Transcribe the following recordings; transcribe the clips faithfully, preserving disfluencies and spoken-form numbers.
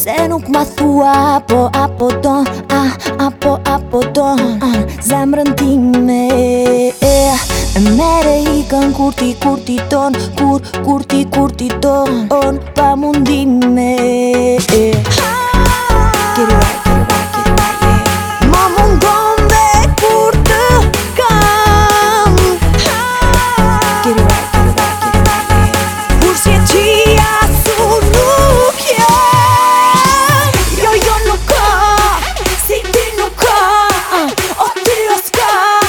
Se nuk ma thua apo apo don, ah, apo apo don, ah, zemrën time e mere ikën kur ti kur ti ton, kur kur ti kur ti ton, on pa mundime. Get it right, get it right, get it right, yeah. Ma mundon dhe kur të kam. Get it right, get it right, get it right, yeah. Kur s'je qia su nuk jem. Jo, jo nuk ka, si ti nuk ka, o ty o s'ka.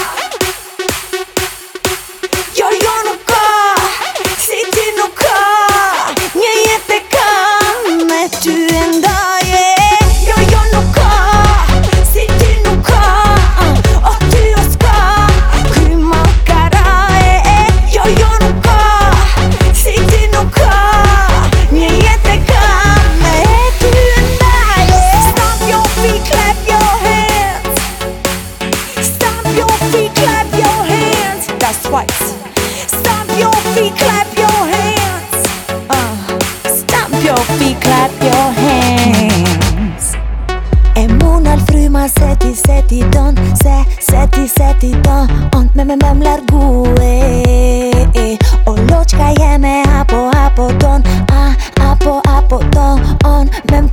Jo, jo nuk ka, si ti nuk ka, një jetë e kam me ty e ndaje. Jo, jo nuk ka, si ti nuk ka, o ty o s'ka, ky ma karaje. Jo, jo nuk ka, si ti nuk ka, një jetë e kam me ty e ndaje. Stomp your feet, clap your hands. Stomp your feet, clap your hands. That's twice. Stomp your feet, clap your hands. Uh, stomp your feet, clap your hands. E muna l'fryma se ti, se ti don, se, se ti, se ti don, on me me me m'largu e, e. O loqka jeme apo apo don, ah, apo apo don, on me